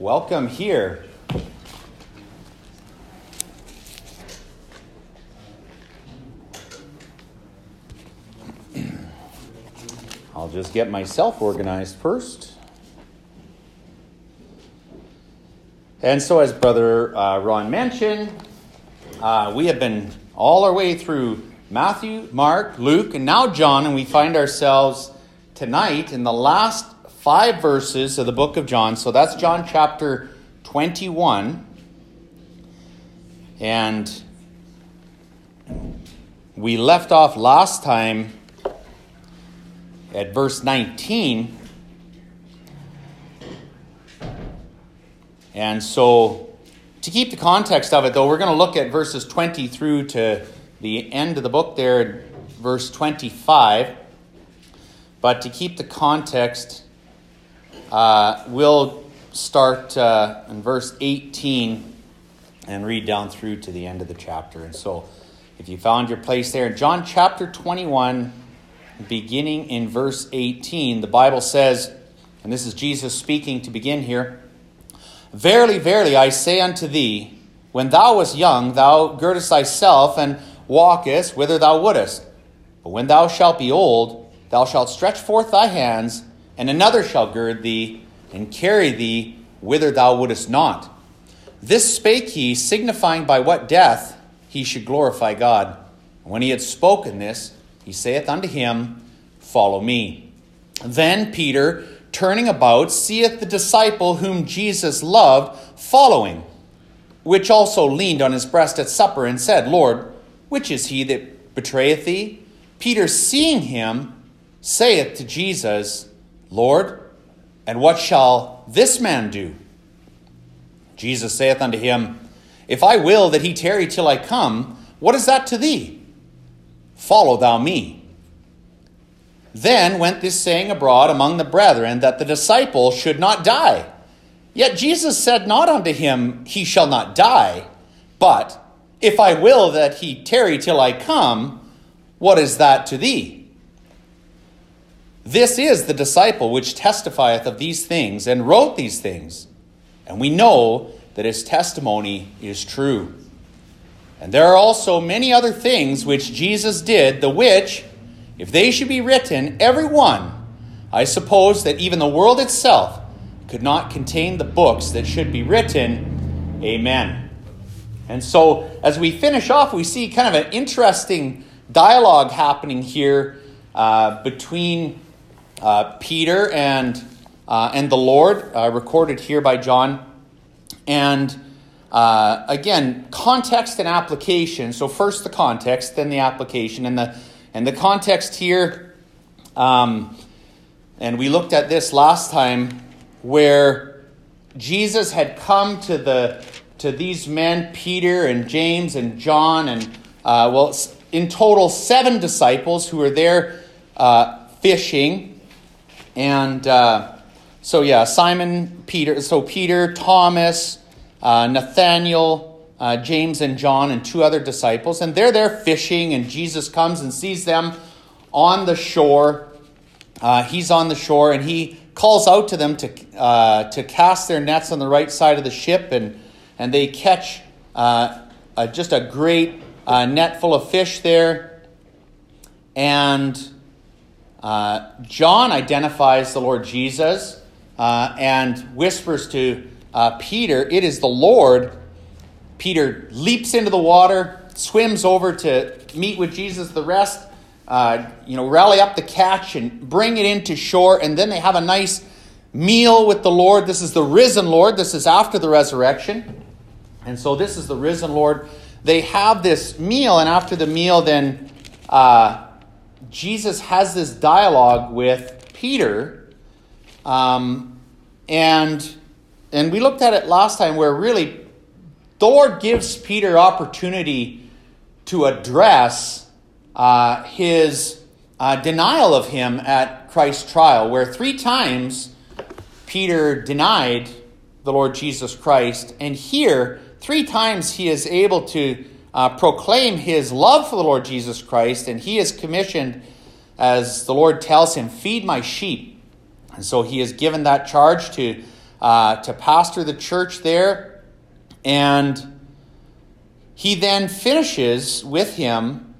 welcome here. I'll just get myself organized first. And so as Brother Ron mentioned, we have been all our way through Matthew, Mark, Luke, and now John, and we find ourselves tonight in the last 5 verses of the book of John. So that's John chapter 21. And we left off last time at verse 19. And so to keep the context of it, though, we're going to look at verses 20 through to the end of the book there, verse 25. But to keep the context, we'll start in verse 18 and read down through to the end of the chapter. And so if you found your place there, in John chapter 21, beginning in verse 18, the Bible says, and this is Jesus speaking to begin here, "Verily, verily, I say unto thee, when thou wast young, thou girdest thyself and walkest whither thou wouldest. But when thou shalt be old, thou shalt stretch forth thy hands, and another shall gird thee and carry thee whither thou wouldest not. This spake he, signifying by what death he should glorify God. And when he had spoken this, he saith unto him, Follow me. Then Peter, turning about, seeth the disciple whom Jesus loved following, which also leaned on his breast at supper, and said, Lord, which is he that betrayeth thee? Peter, seeing him, saith to Jesus, Lord, and what shall this man do? Jesus saith unto him, If I will that he tarry till I come, what is that to thee? Follow thou me. Then went this saying abroad among the brethren, that the disciple should not die. Yet Jesus said not unto him, He shall not die, but if I will that he tarry till I come, what is that to thee? This is the disciple which testifieth of these things, and wrote these things. And we know that his testimony is true. And there are also many other things which Jesus did, the which, if they should be written, every one, I suppose that even the world itself could not contain the books that should be written. Amen. And so as we finish off, we see kind of an interesting dialogue happening here between Peter and the Lord, recorded here by John. And again, context and application. So first the context, then the application. And the context here, and we looked at this last time, where Jesus had come to these men, Peter and James and John, and in total 7 disciples who were there fishing. And Simon, Peter, Peter, Thomas, Nathaniel, James and John, and 2 other disciples. And they're there fishing, and Jesus comes and sees them on the shore. He's on the shore, and he calls out to them to cast their nets on the right side of the ship, and they catch just a great net full of fish there. And John identifies the Lord Jesus and whispers to Peter, It is the Lord. Peter leaps into the water, swims over to meet with Jesus. The rest, rally up the catch and bring it into shore. And then they have a nice meal with the Lord. This is the risen Lord. This is after the resurrection. And so this is the risen Lord. They have this meal, and after the meal, then Jesus has this dialogue with Peter. And we looked at it last time, where really the Lord gives Peter opportunity to address his denial of him at Christ's trial, where 3 times Peter denied the Lord Jesus Christ. And here, 3 times he is able to proclaim his love for the Lord Jesus Christ, and he is commissioned, as the Lord tells him, feed my sheep. And so he is given that charge to to pastor the church there. And he then finishes with him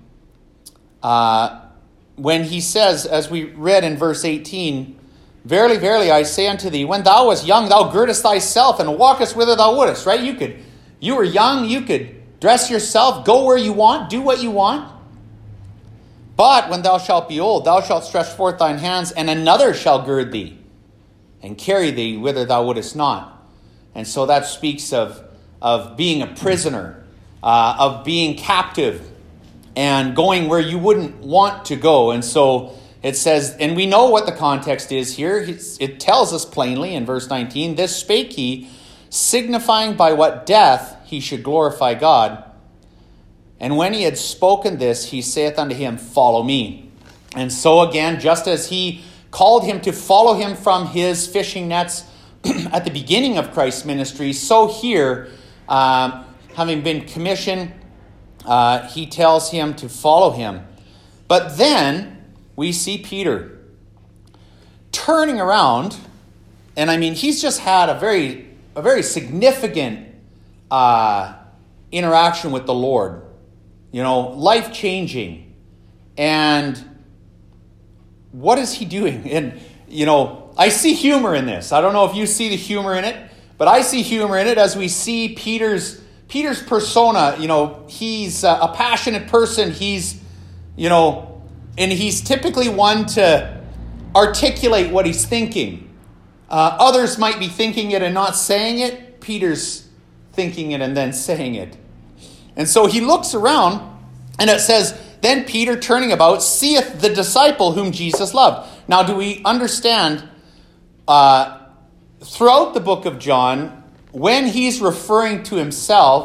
when he says, as we read in verse 18, "Verily, verily, I say unto thee, when thou wast young, thou girdest thyself and walkest whither thou wouldest." Right? You were young, you could dress yourself, go where you want, do what you want. "But when thou shalt be old, thou shalt stretch forth thine hands, and another shall gird thee, and carry thee whither thou wouldest not." And so that speaks of being a prisoner, of being captive, and going where you wouldn't want to go. And so it says, and we know what the context is here. It tells us plainly in verse 19, "This spake he, signifying by what death he should glorify God. And when he had spoken this, he saith unto him, Follow me." And so again, just as he called him to follow him from his fishing nets at the beginning of Christ's ministry, so here, having been commissioned, he tells him to follow him. But then we see Peter turning around, and I mean, he's just had a very significant interaction with the Lord, life-changing. And what is he doing? And, I see humor in this. I don't know if you see the humor in it, but I see humor in it as we see Peter's persona. He's a passionate person. He's, and he's typically one to articulate what he's thinking. Others might be thinking it and not saying it. Peter's thinking it and then saying it. And so he looks around, and it says, "Then Peter, turning about, seeth the disciple whom Jesus loved." Now, do we understand, throughout the book of John, when he's referring to himself,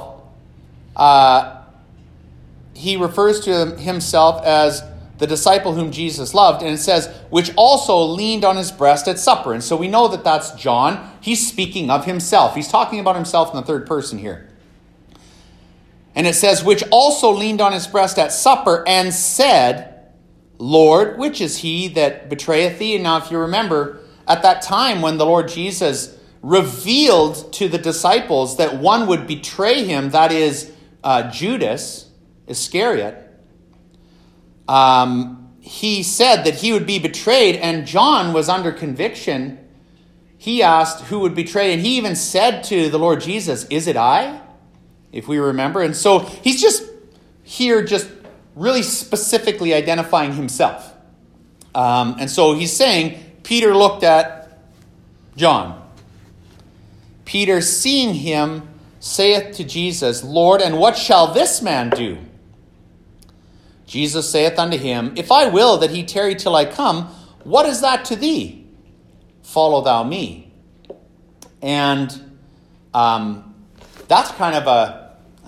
he refers to himself as the disciple whom Jesus loved, and it says, "which also leaned on his breast at supper." And so we know that that's John. He's speaking of himself. He's talking about himself in the third person here. And it says, "which also leaned on his breast at supper, and said, Lord, which is he that betrayeth thee?" And now if you remember, at that time when the Lord Jesus revealed to the disciples that one would betray him, that is Judas Iscariot, he said that he would be betrayed, and John was under conviction. He asked who would betray, and he even said to the Lord Jesus, "Is it I?" If we remember. And so he's just really specifically identifying himself. And so he's saying, Peter looked at John. "Peter, seeing him, saith to Jesus, Lord, and what shall this man do? Jesus saith unto him, If I will that he tarry till I come, what is that to thee? Follow thou me." And that's kind of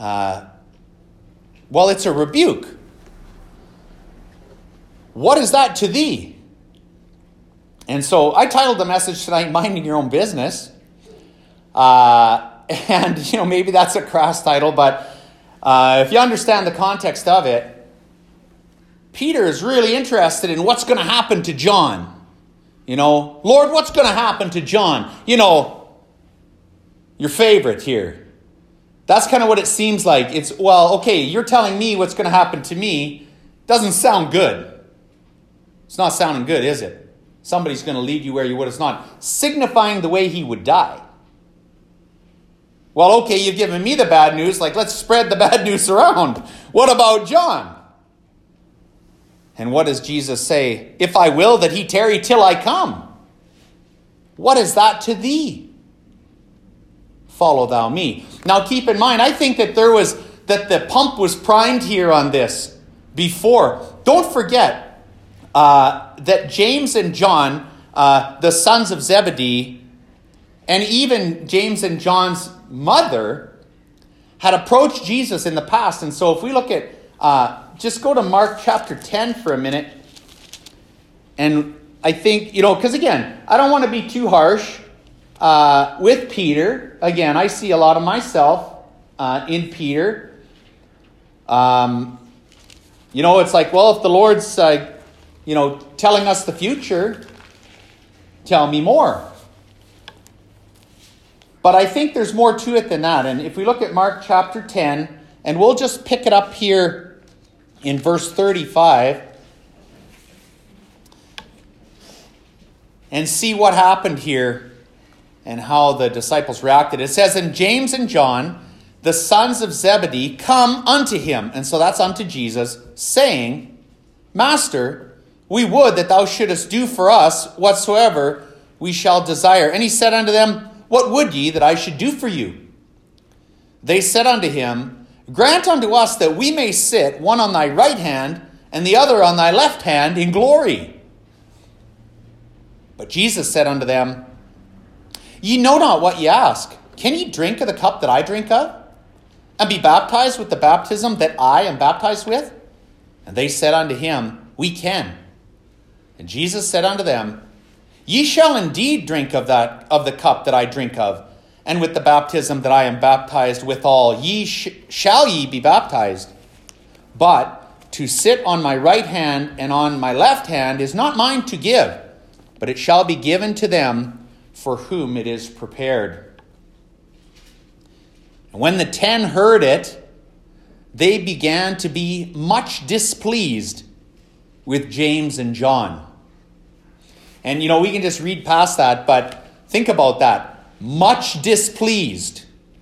it's a rebuke. What is that to thee? And so I titled the message tonight, "Minding Your Own Business." And, maybe that's a crass title, but if you understand the context of it, Peter is really interested in what's going to happen to John. Lord, what's going to happen to John? Your favorite here. That's kind of what it seems like. It's, okay, you're telling me what's going to happen to me. Doesn't sound good. It's not sounding good, is it? Somebody's going to lead you where you would not. Signifying the way he would die. Well, okay, you've given me the bad news. Let's spread the bad news around. What about John? And what does Jesus say? "If I will that he tarry till I come. What is that to thee? Follow thou me." Now keep in mind, I think that the pump was primed here on this before. Don't forget that James and John, the sons of Zebedee, and even James and John's mother, had approached Jesus in the past. And so if we look at, just go to Mark chapter 10 for a minute. And I think, because again, I don't want to be too harsh with Peter. Again, I see a lot of myself in Peter. It's like, well, if the Lord's, telling us the future, tell me more. But I think there's more to it than that. And if we look at Mark chapter 10, and we'll just pick it up here in verse 35 and see what happened here and how the disciples reacted. It says, "And James and John, the sons of Zebedee, come unto him," and so that's unto Jesus, "saying, Master, we would that thou shouldest do for us whatsoever we shall desire. And he said unto them, What would ye that I should do for you? They said unto him, Grant unto us that we may sit, one on thy right hand, and the other on thy left hand, in glory. But Jesus said unto them, Ye know not what ye ask. Can ye drink of the cup that I drink of, and be baptized with the baptism that I am baptized with? And they said unto him, We can. And Jesus said unto them, Ye shall indeed drink of the cup that I drink of, and with the baptism that I am baptized withal, shall ye be baptized. But to sit on my right hand and on my left hand is not mine to give, but it shall be given to them for whom it is prepared. And when the 10 heard it, they began to be much displeased with James and John. And, we can just read past that, but think about that. Much displeased.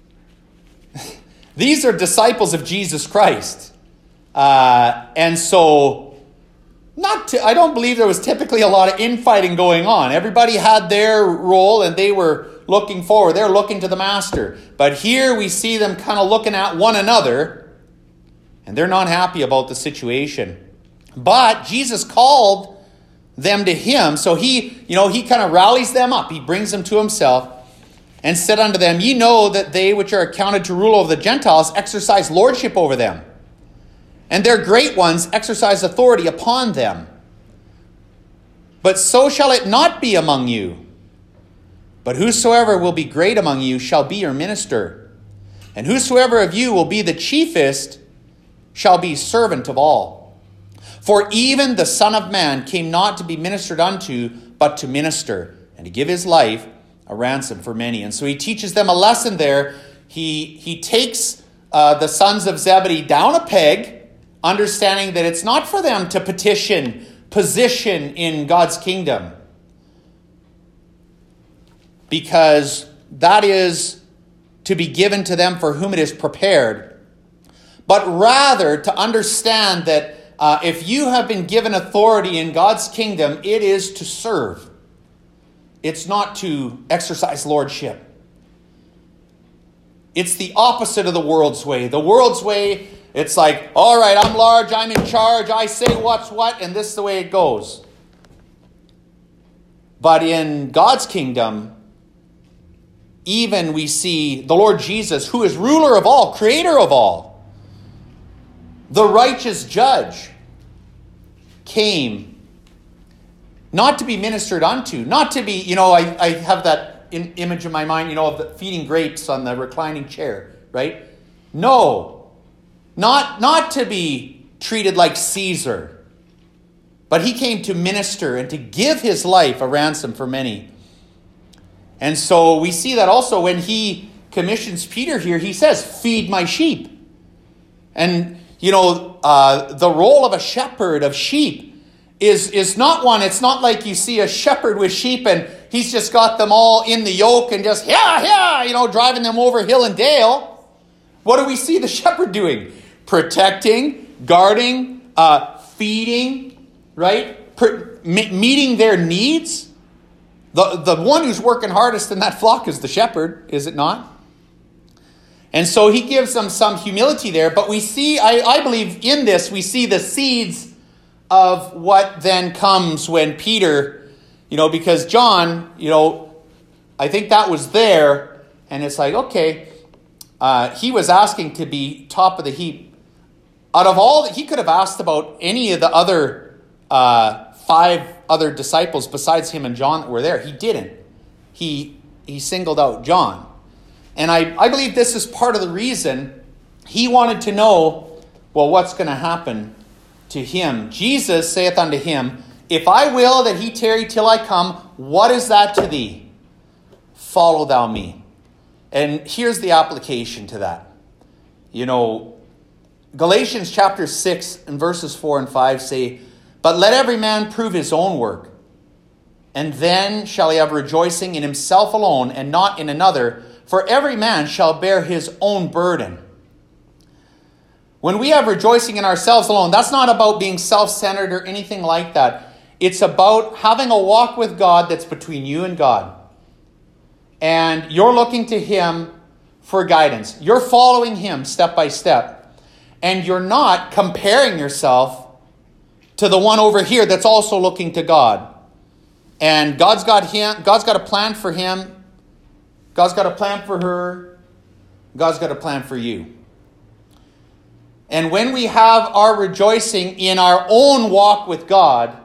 These are disciples of Jesus Christ. And so, I don't believe there was typically a lot of infighting going on. Everybody had their role and they were looking forward. They're looking to the master. But here we see them kind of looking at one another. And they're not happy about the situation. But Jesus called them to him. So he kind of rallies them up. He brings them to himself and said unto them, Ye know that they which are accounted to rule over the Gentiles exercise lordship over them, and their great ones exercise authority upon them. But so shall it not be among you. But whosoever will be great among you shall be your minister. And whosoever of you will be the chiefest shall be servant of all. For even the Son of Man came not to be ministered unto, but to minister, and to give his life a ransom for many. And so he teaches them a lesson there. He takes the sons of Zebedee down a peg, understanding that it's not for them to petition position in God's kingdom, because that is to be given to them for whom it is prepared. But rather to understand that if you have been given authority in God's kingdom, it is to serve. It's not to exercise lordship. It's the opposite of the world's way. The world's way, it's like, all right, I'm large, I'm in charge, I say what's what, and this is the way it goes. But in God's kingdom, even we see the Lord Jesus, who is ruler of all, creator of all, the righteous judge, came not to be ministered unto, not to be, I have that image in my mind, of the feeding grapes on the reclining chair, right? No, not to be treated like Caesar, but he came to minister and to give his life a ransom for many. And so we see that also when he commissions Peter here, he says, feed my sheep. And, the role of a shepherd of sheep is not one, it's not like you see a shepherd with sheep and he's just got them all in the yoke and just, driving them over hill and dale. What do we see the shepherd doing? Protecting, guarding, feeding, right? Meeting their needs. The one who's working hardest in that flock is the shepherd, is it not? And so he gives them some humility there. But we see, I believe in this, we see the seeds of what then comes when Peter, because John, I think that was there. And it's like, okay, he was asking to be top of the heap. Out of all that he could have asked about any of the other 5 other disciples besides him and John that were there, he didn't. He singled out John. And I believe this is part of the reason he wanted to know, well, what's going to happen to him. Jesus saith unto him, If I will that he tarry till I come, what is that to thee? Follow thou me. And here's the application to that. Galatians chapter 6 and verses 4 and 5 say, "But let every man prove his own work, and then shall he have rejoicing in himself alone and not in another, for every man shall bear his own burden." When we have rejoicing in ourselves alone, that's not about being self-centered or anything like that. It's about having a walk with God that's between you and God. And you're looking to Him for guidance. You're following Him step by step. And you're not comparing yourself to the one over here that's also looking to God. And God's got a plan for him. God's got a plan for her. God's got a plan for you. And when we have our rejoicing in our own walk with God,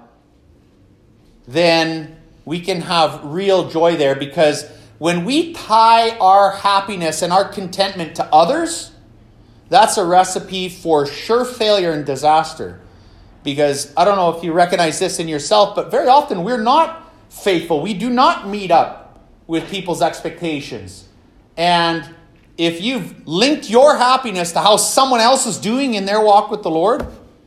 then we can have real joy there, because when we tie our happiness and our contentment to others, that's a recipe for sure failure and disaster. Because I don't know if you recognize this in yourself, but very often we're not faithful. We do not meet up with people's expectations. And if you've linked your happiness to how someone else is doing in their walk with the Lord,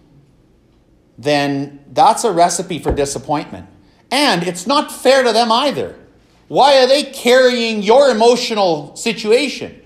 then that's a recipe for disappointment. And it's not fair to them either. Why are they carrying your emotional situation?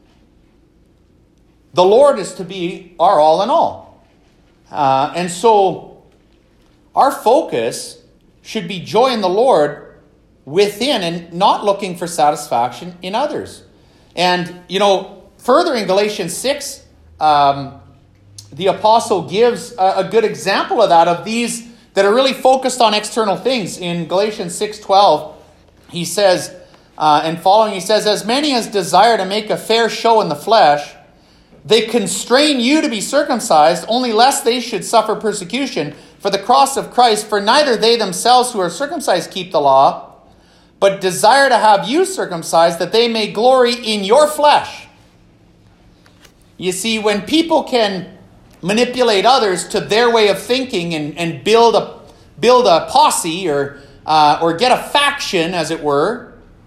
The Lord is to be our all in all. And so our focus should be joy in the Lord within and not looking for satisfaction in others. And, further in Galatians 6, the apostle gives a good example of that, of these that are really focused on external things. In Galatians 6:12, he says, and following, he says, "As many as desire to make a fair show in the flesh, they constrain you to be circumcised, only lest they should suffer persecution for the cross of Christ. For neither they themselves who are circumcised keep the law, but desire to have you circumcised, that they may glory in your flesh." You see, when people can manipulate others to their way of thinking and build a posse or get a faction, as it were,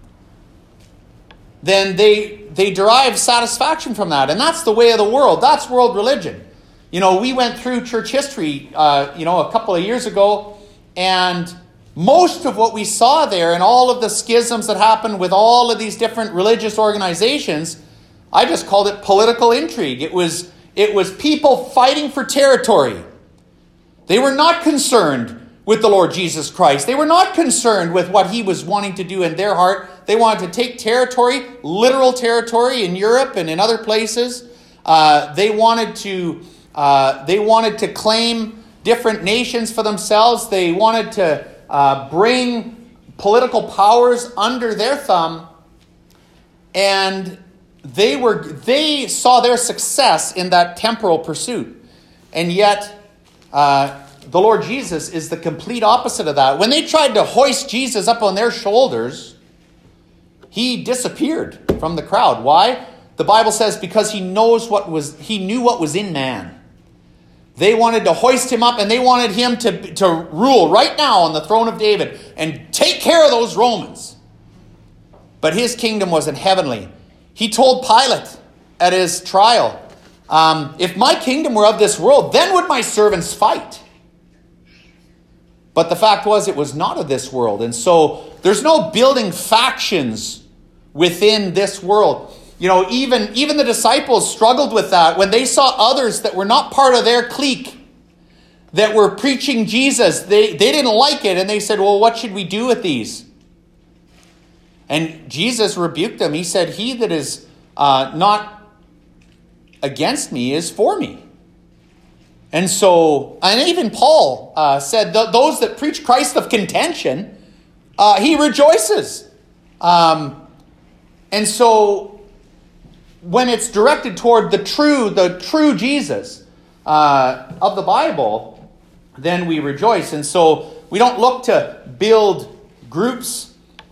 then they derive satisfaction from that. And that's the way of the world. That's world religion. We went through church history, a couple of years ago, and most of what we saw there and all of the schisms that happened with all of these different religious organizations, I just called it political intrigue. It was people fighting for territory. They were not concerned with the Lord Jesus Christ. They were not concerned with what He was wanting to do in their heart. They wanted to take territory, literal territory in Europe and in other places. They wanted to claim different nations for themselves. They wanted to bring political powers under their thumb, and they saw their success in that temporal pursuit. And yet, the Lord Jesus is the complete opposite of that. When they tried to hoist Jesus up on their shoulders, He disappeared from the crowd. Why? The Bible says because He knew what was in man. They wanted to hoist Him up, and they wanted Him to rule right now on the throne of David and take care of those Romans. But His kingdom wasn't heavenly. He told Pilate at his trial, "If my kingdom were of this world, then would my servants fight." But the fact was, it was not of this world. And so there's no building factions within this world. Even the disciples struggled with that when they saw others that were not part of their clique that were preaching Jesus. They didn't like it, and they said, "Well, what should we do with these?" And Jesus rebuked them. He said, "He that is not against me is for me." And even Paul said, those that preach Christ of contention, he rejoices. And so when it's directed toward the true Jesus of the Bible, then we rejoice. And so we don't look to build groups.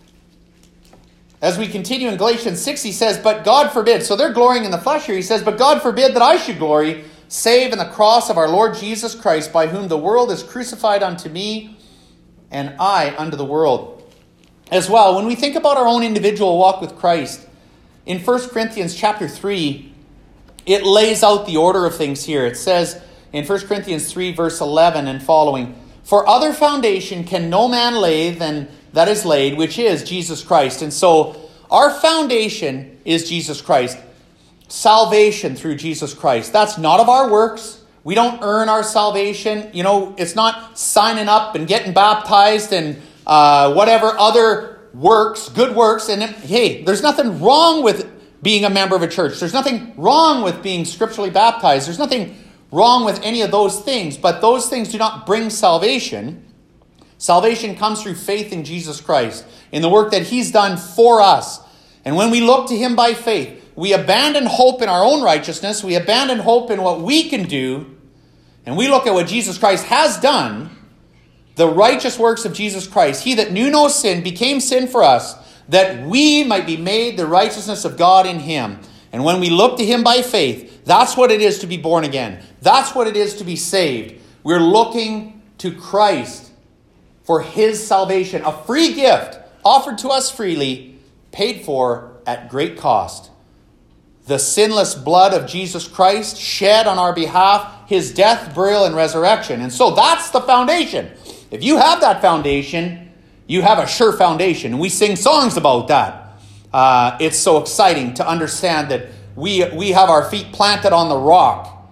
As we continue in Galatians 6, he says, "But God forbid," so they're glorying in the flesh here, he says, "But God forbid that I should glory, save in the cross of our Lord Jesus Christ, by whom the world is crucified unto me, and I unto the world." As well, when we think about our own individual walk with Christ, in 1 Corinthians chapter 3, it lays out the order of things here. It says in 1 Corinthians 3, verse 11 and following, "For other foundation can no man lay than that is laid, which is Jesus Christ." And so our foundation is Jesus Christ. Salvation through Jesus Christ. That's not of our works. We don't earn our salvation. You know, it's not signing up and getting baptized and whatever other works, good works. And hey, there's nothing wrong with being a member of a church. There's nothing wrong with being scripturally baptized. There's nothing wrong with any of those things. But those things do not bring salvation. Salvation comes through faith in Jesus Christ, in the work that he's done for us. And when we look to him by faith, we abandon hope in our own righteousness. We abandon hope in what we can do. And we look at what Jesus Christ has done, the righteous works of Jesus Christ. He that knew no sin became sin for us, that we might be made the righteousness of God in him. And when we look to him by faith, that's what it is to be born again. That's what it is to be saved. We're looking to Christ for his salvation, a free gift offered to us freely, paid for at great cost. The sinless blood of Jesus Christ shed on our behalf, his death, burial, and resurrection. And so that's the foundation. If you have that foundation, you have a sure foundation. And we sing songs about that. It's so exciting to understand that we have our feet planted on the rock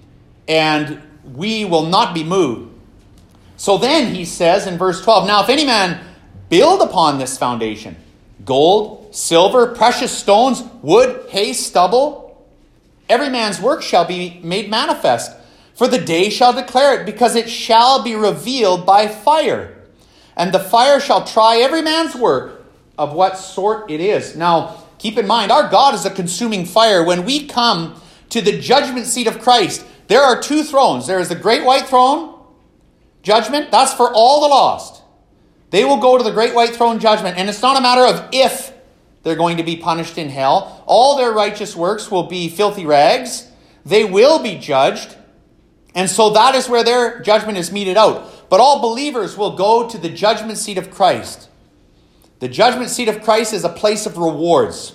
and we will not be moved. So then he says in verse 12, "Now if any man build upon this foundation, gold, silver, precious stones, wood, hay, stubble, every man's work shall be made manifest. For the day shall declare it, because it shall be revealed by fire. And the fire shall try every man's work of what sort it is." Now, keep in mind, our God is a consuming fire. When we come to the judgment seat of Christ, there are two thrones. There is the great white throne, judgment. That's for all the lost. They will go to the great white throne judgment. And it's not a matter of if they're going to be punished in hell. All their righteous works will be filthy rags. They will be judged. And so that is where their judgment is meted out. But all believers will go to the judgment seat of Christ. The judgment seat of Christ is a place of rewards.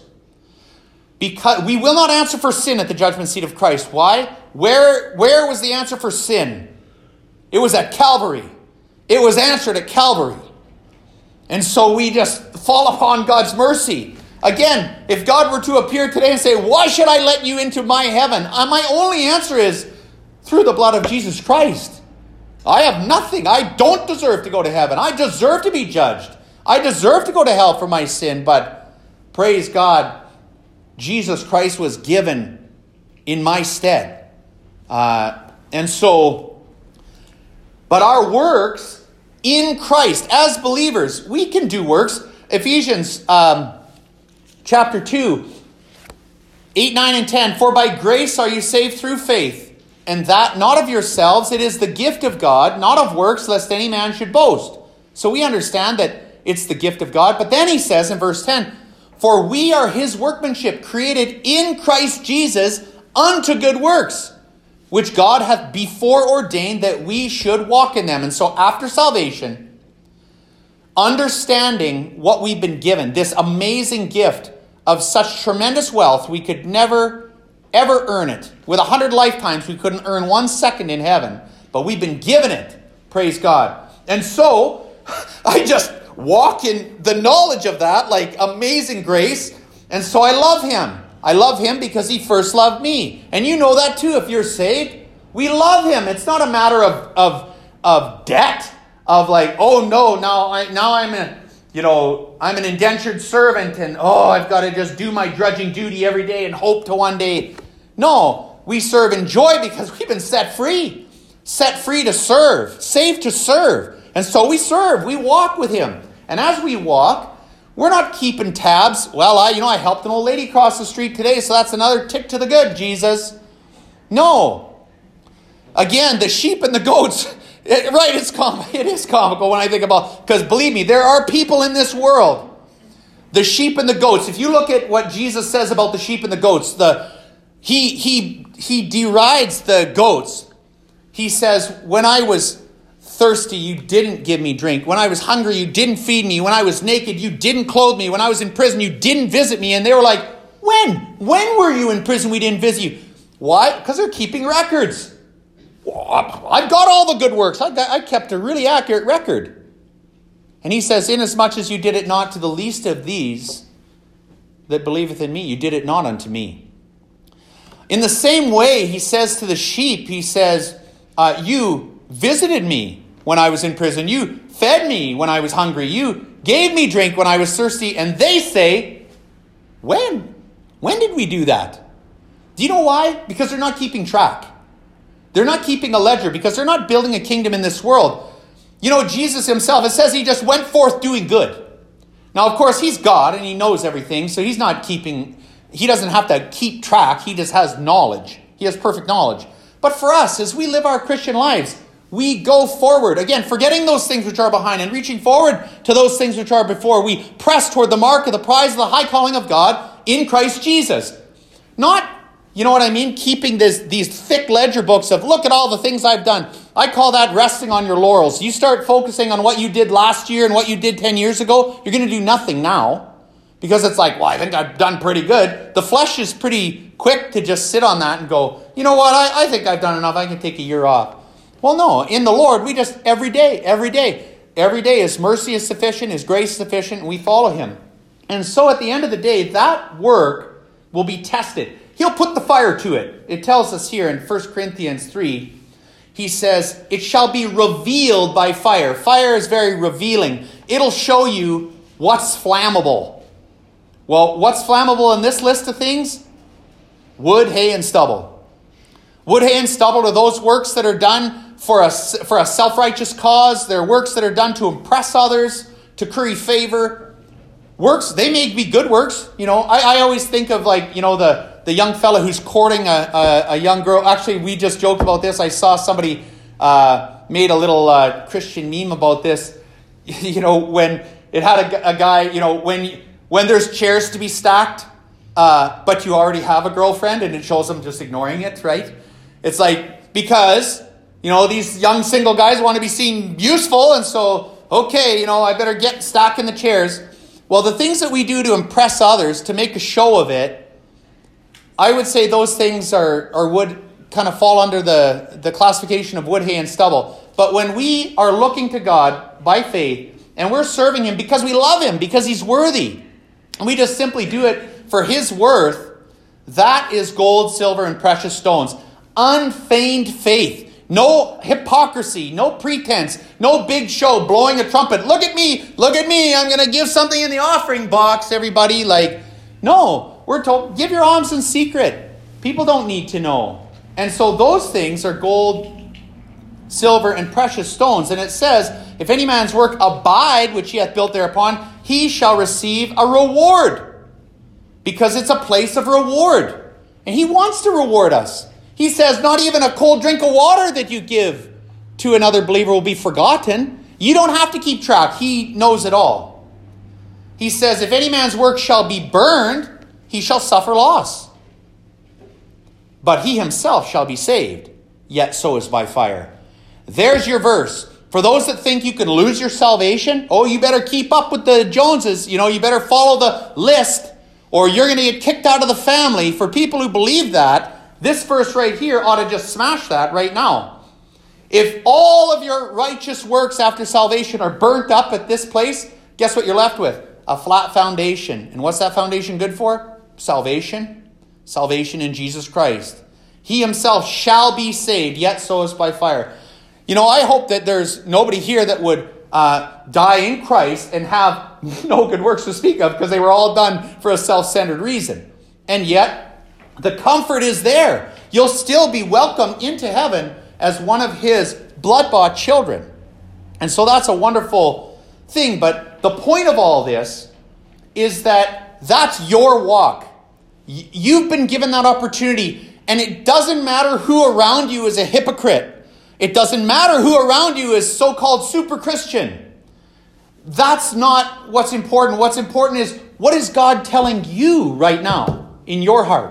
Because we will not answer for sin at the judgment seat of Christ. Why? Where was the answer for sin? It was at Calvary. It was answered at Calvary. And so we just fall upon God's mercy. Again, if God were to appear today and say, "Why should I let you into my heaven?" My only answer is, through the blood of Jesus Christ. I have nothing. I don't deserve to go to heaven. I deserve to be judged. I deserve to go to hell for my sin. But praise God, Jesus Christ was given in my stead. But our works in Christ, as believers, we can do works. Ephesians chapter 2, 8, 9, and 10. "For by grace are you saved through faith, and that not of yourselves, it is the gift of God, not of works, lest any man should boast." So we understand that it's the gift of God. But then he says in verse 10, "For we are his workmanship, created in Christ Jesus unto good works, which God hath before ordained that we should walk in them." And so after salvation, understanding what we've been given, this amazing gift of such tremendous wealth, we could never, ever earn it. With 100 lifetimes, we couldn't earn 1 second in heaven. But we've been given it. Praise God. And so, I just walk in the knowledge of that, like amazing grace. And so I love him. I love him because he first loved me. And you know that too if you're saved. We love him. It's not a matter of debt, of like, oh no, now I'm an indentured servant and I've got to just do my drudging duty every day and hope to one day. No, we serve in joy because we've been set free to serve, saved to serve. And so we serve, we walk with him. And as we walk, we're not keeping tabs. Well, I helped an old lady cross the street today, so that's another tick to the good, Jesus. No. Again, the sheep and the goats, it is comical when I think about, because believe me, there are people in this world, the sheep and the goats. If you look at what Jesus says about the sheep and the goats, he derides the goats. He says, "When I was thirsty, you didn't give me drink. When I was hungry, you didn't feed me. When I was naked, you didn't clothe me. When I was in prison, you didn't visit me." And they were like, "When When? When were you in prison we didn't visit you? Why? Because they're keeping records. I've got all the good works. I kept a really accurate record. And he says, inasmuch as you did it not to the least of these that believeth in me, you did it not unto me. In the same way, he says to the sheep, he says, you visited me when I was in prison. You fed me when I was hungry. You gave me drink when I was thirsty. And they say, when? When did we do that? Do you know why? Because they're not keeping track. They're not keeping a ledger because they're not building a kingdom in this world. You know, Jesus himself, it says he just went forth doing good. Now, of course, he's God and he knows everything. So he doesn't have to keep track. He just has knowledge. He has perfect knowledge. But for us, as we live our Christian lives, we go forward. Again, forgetting those things which are behind and reaching forward to those things which are before. We press toward the mark of the prize of the high calling of God in Christ Jesus. Not, you know what I mean? Keeping these thick ledger books of, look at all the things I've done. I call that resting on your laurels. You start focusing on what you did last year and what you did 10 years ago, you're going to do nothing now. Because it's like, well, I think I've done pretty good. The flesh is pretty quick to just sit on that and go, you know what, I think I've done enough. I can take a year off. Well, no, in the Lord, we just, every day, His mercy is sufficient, His grace is sufficient, and we follow Him. And so at the end of the day, that work will be tested. He'll put the fire to it. It tells us here in 1 Corinthians 3, he says, it shall be revealed by fire. Fire is very revealing. It'll show you what's flammable. Well, what's flammable in this list of things? Wood, hay, and stubble. Wood, hay, and stubble are those works that are done for a self-righteous cause. They're works that are done to impress others, to curry favor. Works, they may be good works. You know, I always think of the young fella who's courting a young girl. Actually, we just joked about this. I saw somebody made a little Christian meme about this. You know, when it had a guy, you know, when there's chairs to be stacked, but you already have a girlfriend, and it shows them just ignoring it, right? It's like, because, you know, these young single guys want to be seen useful, and so, okay, you know, I better get stacking the chairs. Well, the things that we do to impress others, to make a show of it, I would say those things would kind of fall under the classification of wood, hay, and stubble. But when we are looking to God by faith, and we're serving Him because we love Him, because He's worthy, and we just simply do it for His worth, that is gold, silver, and precious stones. Unfeigned faith. No hypocrisy, no pretense, no big show, blowing a trumpet. Look at me, I'm going to give something in the offering box, everybody. No, we're told, give your alms in secret. People don't need to know. And so those things are gold, silver, and precious stones. And it says, if any man's work abide, which he hath built thereupon, he shall receive a reward. Because it's a place of reward. And He wants to reward us. He says, not even a cold drink of water that you give to another believer will be forgotten. You don't have to keep track. He knows it all. He says, if any man's work shall be burned, he shall suffer loss. But he himself shall be saved, yet so is by fire. There's your verse. For those that think you can lose your salvation, you better keep up with the Joneses. You know, you better follow the list, or you're going to get kicked out of the family. For people who believe that, this verse right here ought to just smash that right now. If all of your righteous works after salvation are burnt up at this place, guess what you're left with? A flat foundation. And what's that foundation good for? Salvation. Salvation in Jesus Christ. He Himself shall be saved, yet so is by fire. You know, I hope that there's nobody here that would die in Christ and have no good works to speak of, because they were all done for a self-centered reason. And yet, the comfort is there. You'll still be welcomed into heaven as one of His blood-bought children. And so that's a wonderful thing. But the point of all this is that that's your walk. You've been given that opportunity. And it doesn't matter who around you is a hypocrite. It doesn't matter who around you is so-called super Christian. That's not what's important. What's important is, what is God telling you right now in your heart?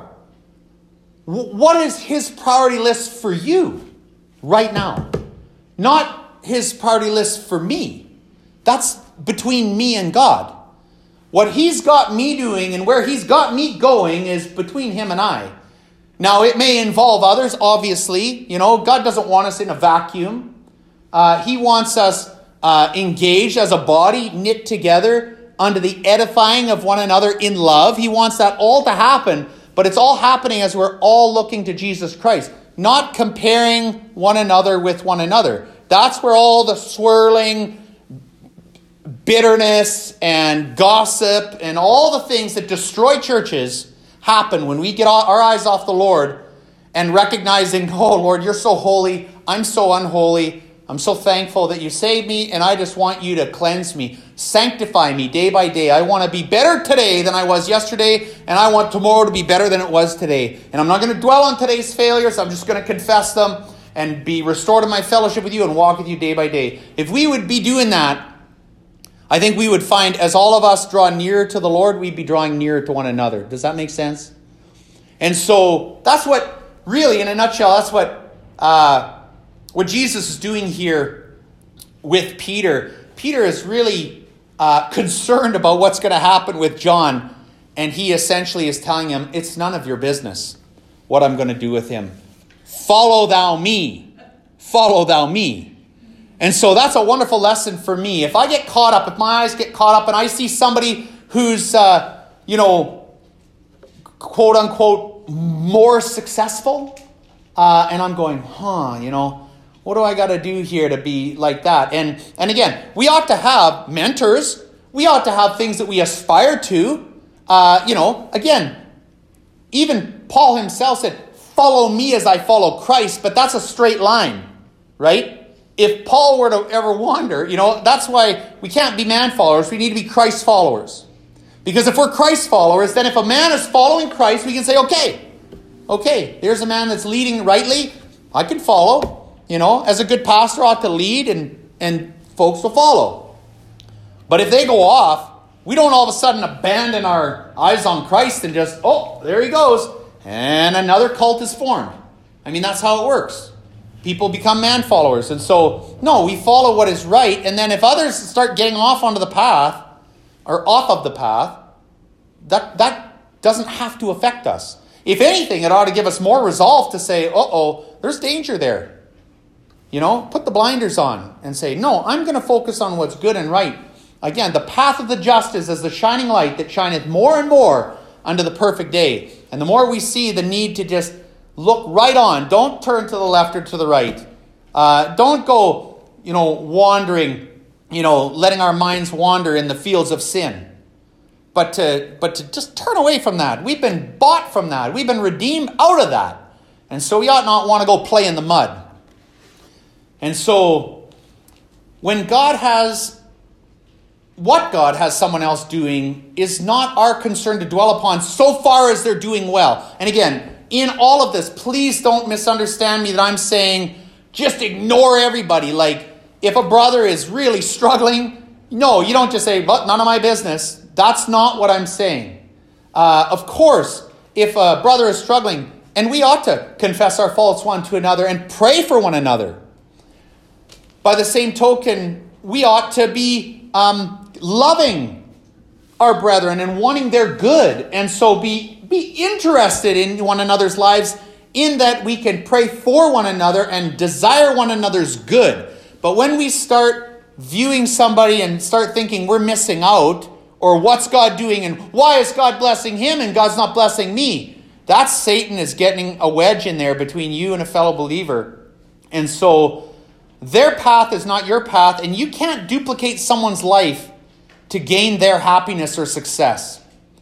What is His priority list for you right now? Not His priority list for me. That's between me and God. What he's got me doing and where he's got me going is between him and I. Now, it may involve others, obviously. God doesn't want us in a vacuum. He wants us engaged as a body, knit together under the edifying of one another in love. He wants that all to happen, but it's all happening as we're all looking to Jesus Christ, not comparing one another with one another. That's where all the swirling bitterness and gossip and all the things that destroy churches happen when we get our eyes off the Lord and recognizing, oh, Lord, you're so holy. I'm so unholy. I'm so thankful that you saved me, and I just want you to cleanse me, sanctify me day by day. I want to be better today than I was yesterday, and I want tomorrow to be better than it was today. And I'm not going to dwell on today's failures. I'm just going to confess them and be restored in my fellowship with you and walk with you day by day. If we would be doing that, I think we would find as all of us draw nearer to the Lord, we'd be drawing nearer to one another. Does that make sense? And so that's what, really, in a nutshell, that's what Jesus is doing here with Peter. Peter is really concerned about what's going to happen with John. And he essentially is telling him, it's none of your business what I'm going to do with him. Follow thou me. Follow thou me. And so that's a wonderful lesson for me. If I get caught up, if my eyes get caught up and I see somebody who's, quote unquote, more successful, and I'm going, what do I got to do here to be like that? And again, we ought to have mentors. We ought to have things that we aspire to. Again, even Paul himself said, follow me as I follow Christ, but that's a straight line, right? If Paul were to ever wander, that's why we can't be man followers. We need to be Christ followers. Because if we're Christ followers, then if a man is following Christ, we can say, okay, there's a man that's leading rightly. I can follow. As a good pastor ought to lead and folks will follow. But if they go off, we don't all of a sudden abandon our eyes on Christ and just, there he goes. And another cult is formed. That's how it works. People become man followers. And so, no, we follow what is right. And then if others start getting off onto the path, or off of the path, that doesn't have to affect us. If anything, it ought to give us more resolve to say, there's danger there. Put the blinders on and say, no, I'm going to focus on what's good and right. Again, the path of the just is as the shining light that shineth more and more unto the perfect day. And the more we see the need to just look right on. Don't turn to the left or to the right. Don't go, wandering, letting our minds wander in the fields of sin. But to just turn away from that. We've been bought from that. We've been redeemed out of that. And so we ought not want to go play in the mud. And so when God has, what God has someone else doing is not our concern to dwell upon so far as they're doing well. And again, in all of this, please don't misunderstand me that I'm saying just ignore everybody. Like, if a brother is really struggling, no, you don't just say, but none of my business. That's not what I'm saying. Of course, if a brother is struggling, and we ought to confess our faults one to another and pray for one another. By the same token, we ought to be loving our brethren and wanting their good. And so be interested in one another's lives in that we can pray for one another and desire one another's good. But when we start viewing somebody and start thinking we're missing out, or what's God doing and why is God blessing him and God's not blessing me, that's Satan is getting a wedge in there between you and a fellow believer. And so their path is not your path, and you can't duplicate someone's life to gain their happiness or success.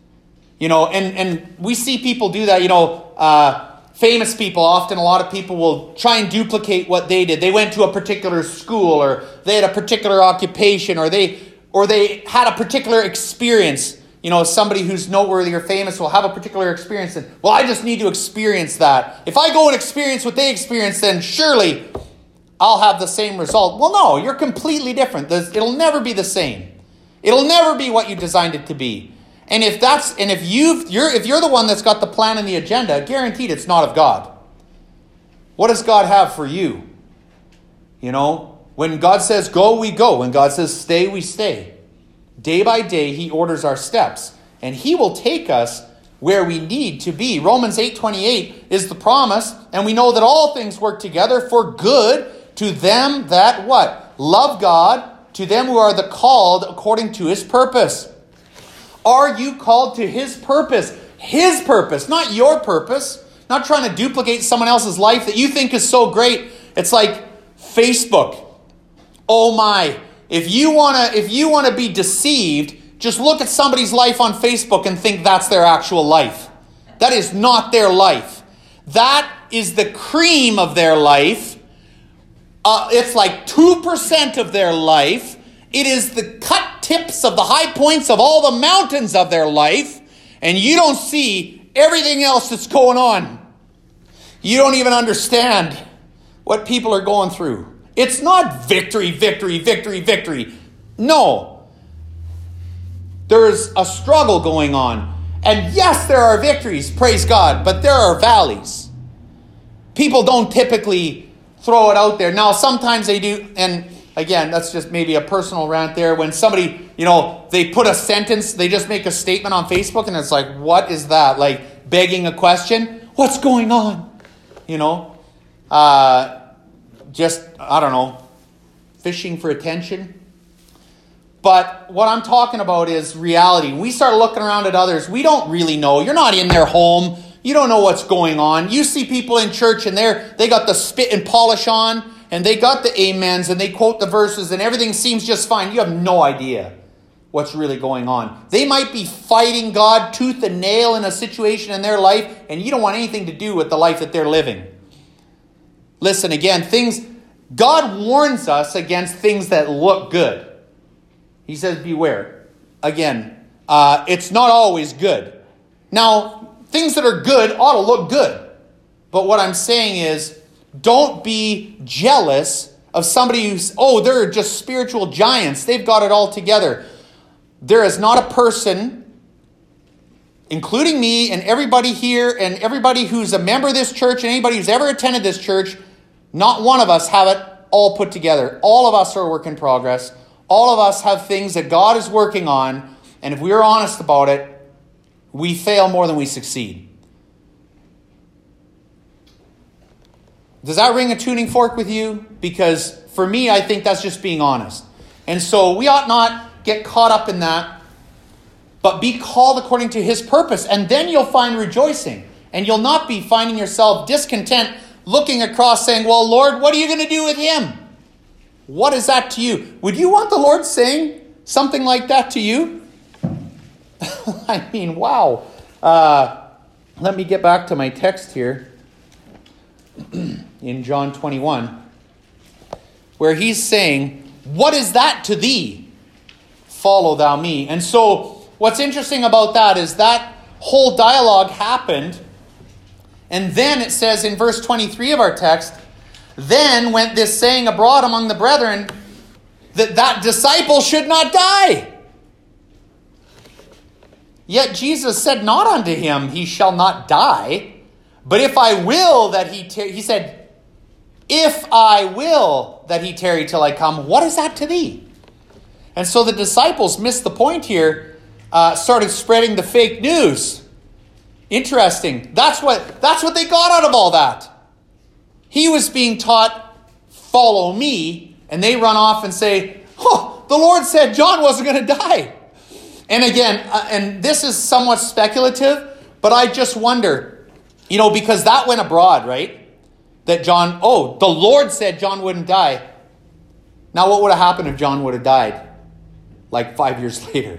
And we see people do that. Famous people, often a lot of people will try and duplicate what they did. They went to a particular school, or they had a particular occupation, or they had a particular experience. Somebody who's noteworthy or famous will have a particular experience, and, I just need to experience that. If I go and experience what they experienced, then surely I'll have the same result. Well, no, you're completely different. It'll never be the same. It'll never be what you designed it to be. And if you're the one that's got the plan and the agenda, guaranteed it's not of God. What does God have for you? When God says go, we go. When God says stay, we stay. Day by day, he orders our steps, and he will take us where we need to be. Romans 8:28 is the promise, and we know that all things work together for good to them that what? Love God, to them who are the called according to his purpose. Are you called to his purpose? His purpose, not your purpose. Not trying to duplicate someone else's life that you think is so great. It's like Facebook. Oh my. If you want to be deceived, just look at somebody's life on Facebook and think that's their actual life. That is not their life. That is the cream of their life. It's like 2% of their life. It is the cut tips of the high points of all the mountains of their life. And you don't see everything else that's going on. You don't even understand what people are going through. It's not victory, victory, victory, victory. No. There's a struggle going on. And yes, there are victories, praise God, but there are valleys. People don't typically throw it out there. Now, sometimes they do, and again, that's just maybe a personal rant there. When somebody, they put a sentence, they just make a statement on Facebook, and it's like, what is that? Like begging a question? What's going on? I don't know, fishing for attention. But what I'm talking about is reality. When we start looking around at others, we don't really know. You're not in their home. You don't know what's going on. You see people in church and they got the spit and polish on, and they got the amens, and they quote the verses, and everything seems just fine. You have no idea what's really going on. They might be fighting God tooth and nail in a situation in their life, and you don't want anything to do with the life that they're living. Listen, again, God warns us against things that look good. He says, beware. Again, it's not always good. Now, things that are good ought to look good. But what I'm saying is, don't be jealous of somebody they're just spiritual giants. They've got it all together. There is not a person, including me and everybody here and everybody who's a member of this church and anybody who's ever attended this church, not one of us have it all put together. All of us are a work in progress. All of us have things that God is working on. And if we're honest about it, we fail more than we succeed. Does that ring a tuning fork with you? Because for me, I think that's just being honest. And so we ought not get caught up in that, but be called according to his purpose. And then you'll find rejoicing. And you'll not be finding yourself discontent, looking across saying, well, Lord, what are you going to do with him? What is that to you? Would you want the Lord saying something like that to you? I mean, wow. Let me get back to my text here in John 21, where he's saying, what is that to thee? Follow thou me. And so what's interesting about that is that whole dialogue happened. And then it says in verse 23 of our text, then went this saying abroad among the brethren that disciple should not die. Yet Jesus said not unto him, he shall not die. But if I will that he said, if I will that he tarry till I come, what is that to thee? And so the disciples missed the point here, started spreading the fake news. Interesting. That's what they got out of all that. He was being taught, follow me, and they run off and say, the Lord said John wasn't going to die. And again, and this is somewhat speculative, but I just wonder, because that went abroad, right? That the Lord said John wouldn't die. Now what would have happened if John would have died like 5 years later?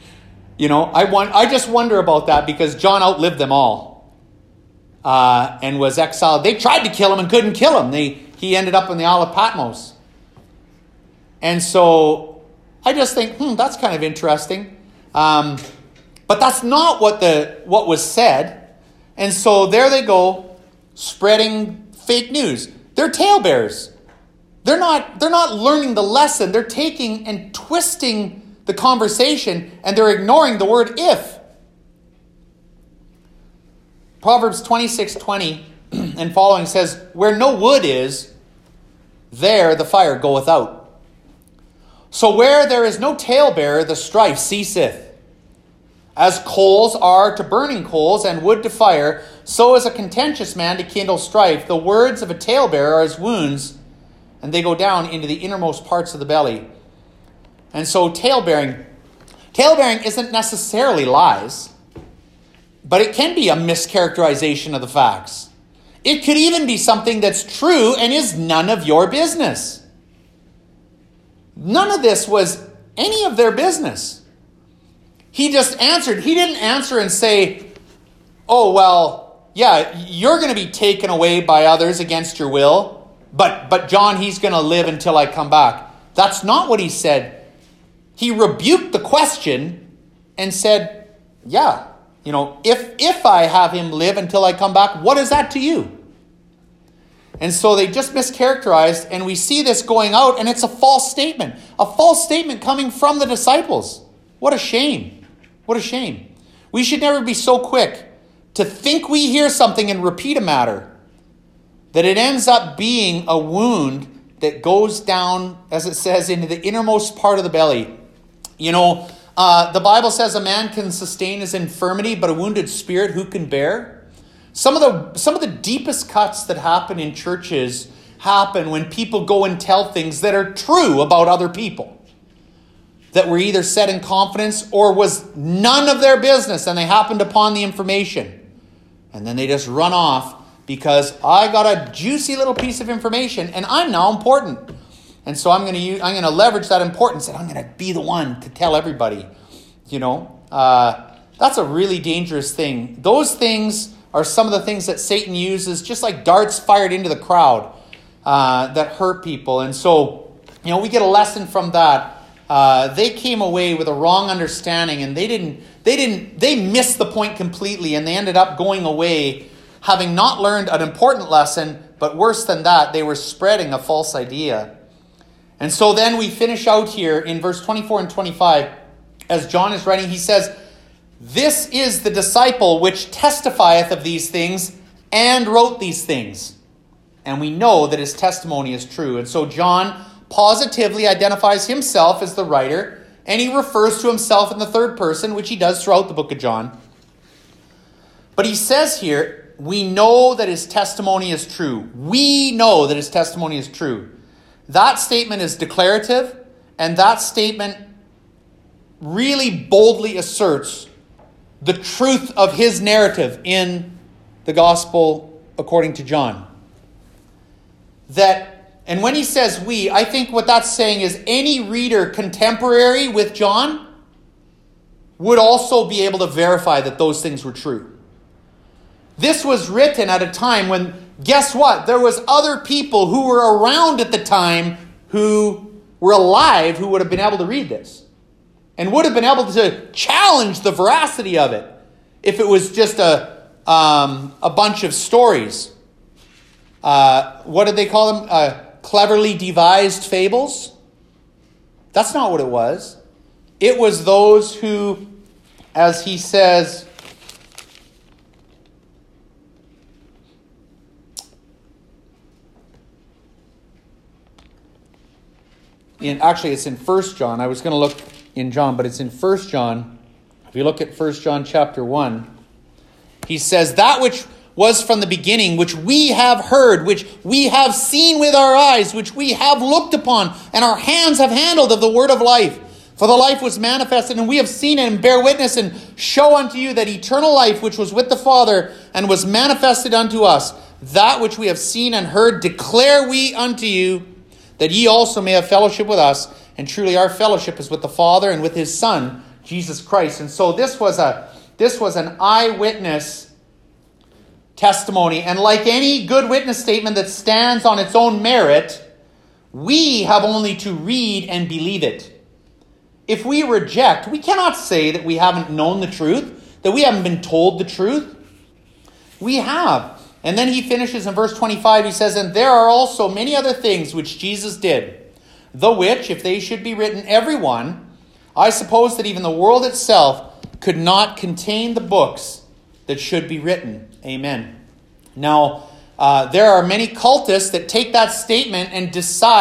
I just wonder about that, because John outlived them all. And was exiled. They tried to kill him and couldn't kill him. He ended up in the Isle of Patmos. And so I just think, that's kind of interesting. But that's not what was said. And so there they go, spreading fake news. They're talebearers. They're not learning the lesson. They're taking and twisting the conversation, and they're ignoring the word if. Proverbs 26:20 and following says, where no wood is, there the fire goeth out. So where there is no talebearer, the strife ceaseth. As coals are to burning coals, and wood to fire, so is a contentious man to kindle strife. The words of a talebearer are as wounds, and they go down into the innermost parts of the belly. And so talebearing isn't necessarily lies, but it can be a mischaracterization of the facts. It could even be something that's true and is none of your business. None of this was any of their business. He just answered. He didn't answer and say, oh, well, yeah, you're going to be taken away by others against your will, but John, he's going to live until I come back. That's not what he said. He rebuked the question and said, yeah, if I have him live until I come back, what is that to you? And so they just mischaracterized, and we see this going out, and it's a false statement. A false statement coming from the disciples. What a shame. What a shame. We should never be so quick to think we hear something and repeat a matter that it ends up being a wound that goes down, as it says, into the innermost part of the belly. The Bible says a man can sustain his infirmity, but a wounded spirit who can bear? Some of the deepest cuts that happen in churches happen when people go and tell things that are true about other people, that were either said in confidence or was none of their business, and they happened upon the information. And then they just run off because I got a juicy little piece of information and I'm now important. And so I'm going to leverage that importance, and I'm going to be the one to tell everybody. That's a really dangerous thing. Those things are some of the things that Satan uses, just like darts fired into the crowd, that hurt people. And so, we get a lesson from that. They came away with a wrong understanding, and they missed the point completely, and they ended up going away having not learned an important lesson, but worse than that, they were spreading a false idea. And so then we finish out here in verse 24 and 25, as John is writing, he says, "This is the disciple which testifieth of these things and wrote these things." And we know that his testimony is true. And so John positively identifies himself as the writer, and he refers to himself in the third person, which he does throughout the book of John. But he says here, we know that his testimony is true. We know that his testimony is true. That statement is declarative, and that statement really boldly asserts the truth of his narrative in the gospel according to John. And when he says we, I think what that's saying is any reader contemporary with John would also be able to verify that those things were true. This was written at a time when, guess what? There was other people who were around at the time who were alive who would have been able to read this and would have been able to challenge the veracity of it if it was just a bunch of stories. What did they call them? Cleverly devised fables? That's not what it was. It was those who, as he says, it's in 1 John. I was going to look in John, but it's in 1 John. If you look at 1 John chapter 1, he says, "That which was from the beginning, which we have heard, which we have seen with our eyes, which we have looked upon, and our hands have handled of the word of life. For the life was manifested, and we have seen it, and bear witness, and show unto you that eternal life which was with the Father, and was manifested unto us. That which we have seen and heard declare we unto you, that ye also may have fellowship with us. And truly our fellowship is with the Father and with his Son, Jesus Christ." And so this was an eyewitness testimony. And like any good witness statement that stands on its own merit, we have only to read and believe it. If we reject, we cannot say that we haven't known the truth, that we haven't been told the truth. We have. And then he finishes in verse 25, he says, "And there are also many other things which Jesus did, the which, if they should be written every one, I suppose that even the world itself could not contain the books that should be written." Amen. Now, there are many cultists that take that statement and decide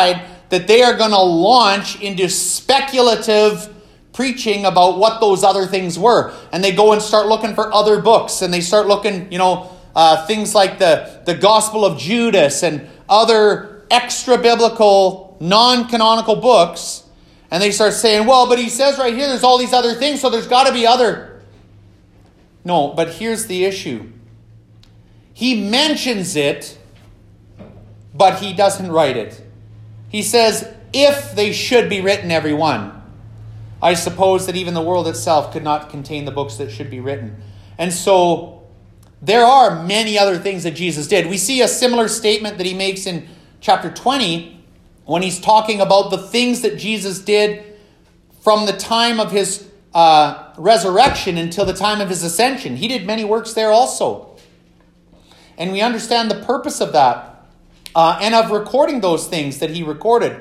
that they are going to launch into speculative preaching about what those other things were. And they go and start looking for other books, and they start looking, things like the Gospel of Judas and other extra-biblical, non-canonical books. And they start saying, well, but he says right here there's all these other things, so there's got to be other. No, but here's the issue. He mentions it, but he doesn't write it. He says, if they should be written, every one. I suppose that even the world itself could not contain the books that should be written. And so there are many other things that Jesus did. We see a similar statement that he makes in chapter 20 when he's talking about the things that Jesus did from the time of his resurrection until the time of his ascension. He did many works there also. And we understand the purpose of that and of recording those things that he recorded.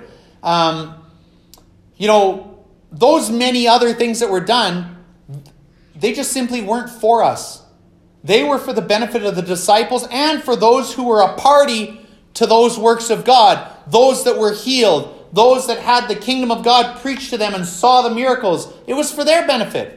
Those many other things that were done, they just simply weren't for us. They were for the benefit of the disciples and for those who were a party to those works of God, those that were healed, those that had the kingdom of God preached to them and saw the miracles. It was for their benefit.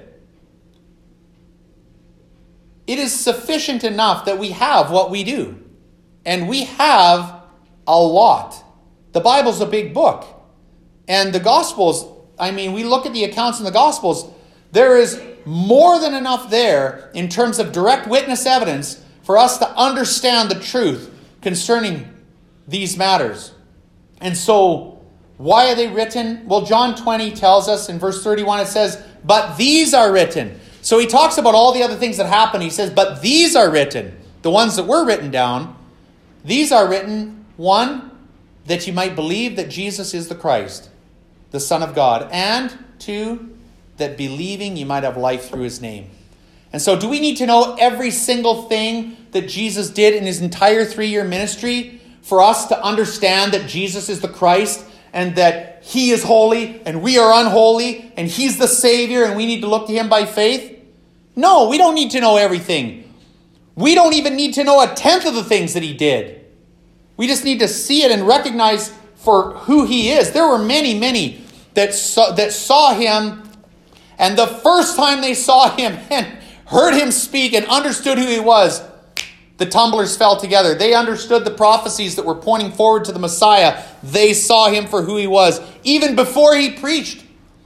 It is sufficient enough that we have what we do. And we have a lot. The Bible's a big book. And the Gospels, we look at the accounts in the Gospels, there is more than enough there in terms of direct witness evidence for us to understand the truth concerning these matters. And so, why are they written? Well, John 20 tells us in verse 31, it says, but these are written. So he talks about all the other things that happened. He says, but these are written. The ones that were written down. These are written, one, that you might believe that Jesus is the Christ, the Son of God. And two, that believing you might have life through his name. And so do we need to know every single thing that Jesus did in his entire 3-year ministry for us to understand that Jesus is the Christ and that he is holy and we are unholy and he's the Savior and we need to look to him by faith? No, we don't need to know everything. We don't even need to know a tenth of the things that he did. We just need to see it and recognize for who he is. There were many, many that saw him, and the first time they saw him and heard him speak and understood who he was, the tumblers fell together. They understood the prophecies that were pointing forward to the Messiah. They saw him for who he was. Even before he preached,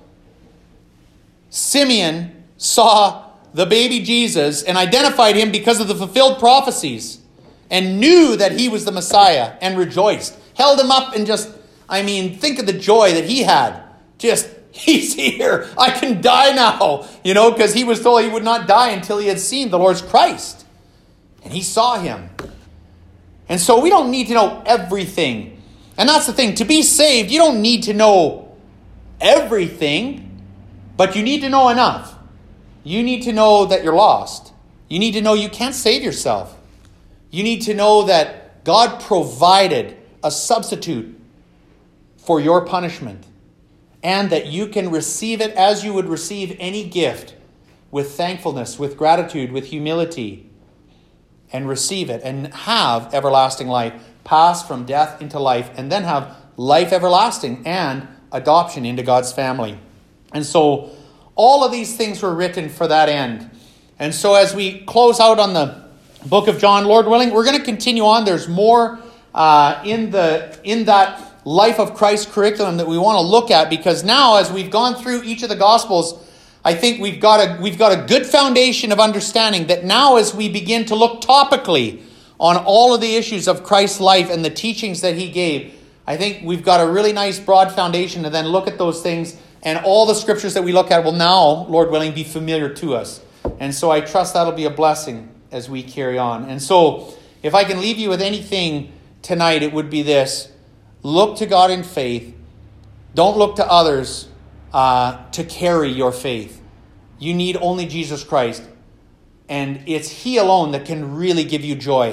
Simeon saw the baby Jesus and identified him because of the fulfilled prophecies and knew that he was the Messiah and rejoiced. Held him up and think of the joy that he had. He's here. I can die now. Because he was told he would not die until he had seen the Lord's Christ. And he saw him. And so we don't need to know everything. And that's the thing. To be saved, you don't need to know everything, but you need to know enough. You need to know that you're lost. You need to know you can't save yourself. You need to know that God provided a substitute for your punishment, and that you can receive it as you would receive any gift, with thankfulness, with gratitude, with humility, and receive it and have everlasting life, pass from death into life, and then have life everlasting and adoption into God's family. And so all of these things were written for that end. And so as we close out on the book of John, Lord willing, we're going to continue on. There's more in that life of Christ curriculum that we want to look at, because now as we've gone through each of the Gospels, I think we've got a good foundation of understanding that now as we begin to look topically on all of the issues of Christ's life and the teachings that he gave, I think we've got a really nice broad foundation to then look at those things, and all the scriptures that we look at will now, Lord willing, be familiar to us. And so I trust that'll be a blessing as we carry on. And so if I can leave you with anything tonight, it would be this. Look to God in faith. Don't look to others to carry your faith. You need only Jesus Christ. And it's he alone that can really give you joy.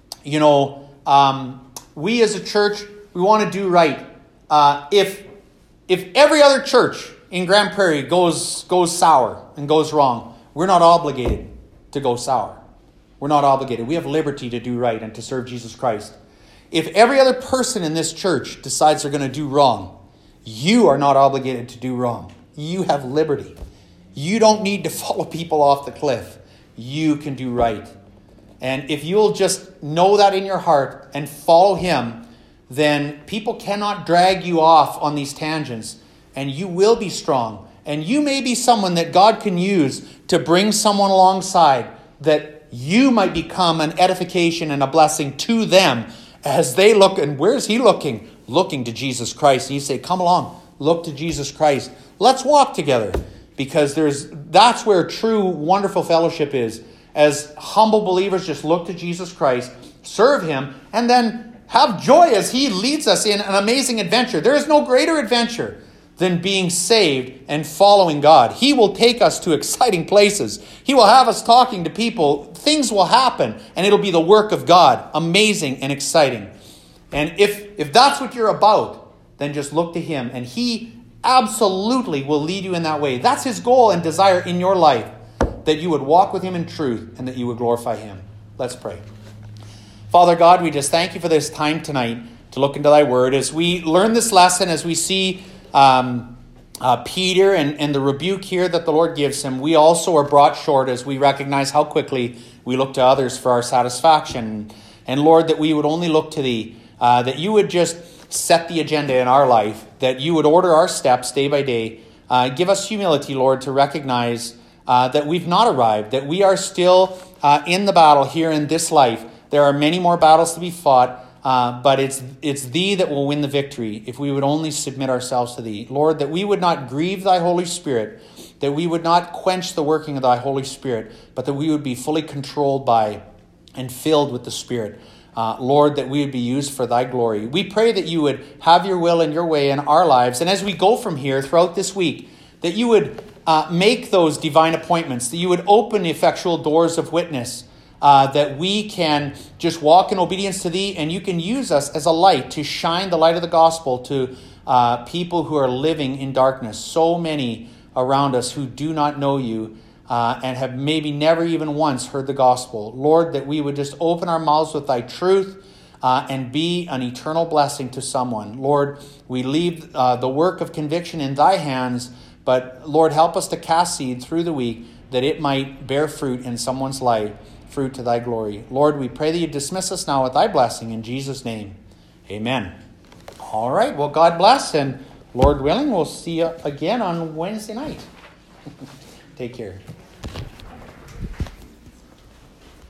We as a church, we want to do right. If every other church in Grand Prairie goes sour and goes wrong, we're not obligated to go sour. We're not obligated. We have liberty to do right and to serve Jesus Christ. if every other person in this church decides they're going to do wrong, you are not obligated to do wrong. You have liberty. You don't need to follow people off the cliff. You can do right. And if you'll just know that in your heart and follow him, then people cannot drag you off on these tangents, and you will be strong. And you may be someone that God can use to bring someone alongside, that you might become an edification and a blessing to them as they look. And where's he looking? Looking to Jesus Christ. And you say, come along, look to Jesus Christ. Let's walk together, because that's where true wonderful fellowship is. As humble believers, just look to Jesus Christ, serve him, and then have joy as he leads us in an amazing adventure. There is no greater adventure than being saved and following God. He will take us to exciting places. He will have us talking to people. Things will happen, and it'll be the work of God. Amazing and exciting. And if that's what you're about, then just look to him, and he absolutely will lead you in that way. That's his goal and desire in your life, that you would walk with him in truth and that you would glorify him. Let's pray. Father God, we just thank you for this time tonight to look into thy word. As we learn this lesson, as we see Peter and the rebuke here that the Lord gives him, we also are brought short as we recognize how quickly we look to others for our satisfaction. And Lord, that we would only look to thee, that you would just set the agenda in our life, that you would order our steps day by day. Give us humility, Lord, to recognize that we've not arrived, that we are still in the battle here in this life. There are many more battles to be fought, but it's thee that will win the victory if we would only submit ourselves to thee. Lord, that we would not grieve thy Holy Spirit, that we would not quench the working of thy Holy Spirit, but that we would be fully controlled by and filled with the Spirit. Lord, that we would be used for thy glory. We pray that you would have your will and your way in our lives. And as we go from here throughout this week, that you would make those divine appointments, that you would open the effectual doors of witness, that we can just walk in obedience to thee, and you can use us as a light to shine the light of the gospel to people who are living in darkness. So many around us who do not know you and have maybe never even once heard the gospel. Lord, that we would just open our mouths with thy truth and be an eternal blessing to someone. Lord, we leave the work of conviction in thy hands, but Lord, help us to cast seed through the week that it might bear fruit in someone's life, fruit to thy glory. Lord, we pray that you dismiss us now with thy blessing in Jesus' name. Amen. All right, well, God bless, and Lord willing, we'll see you again on Wednesday night. Take care.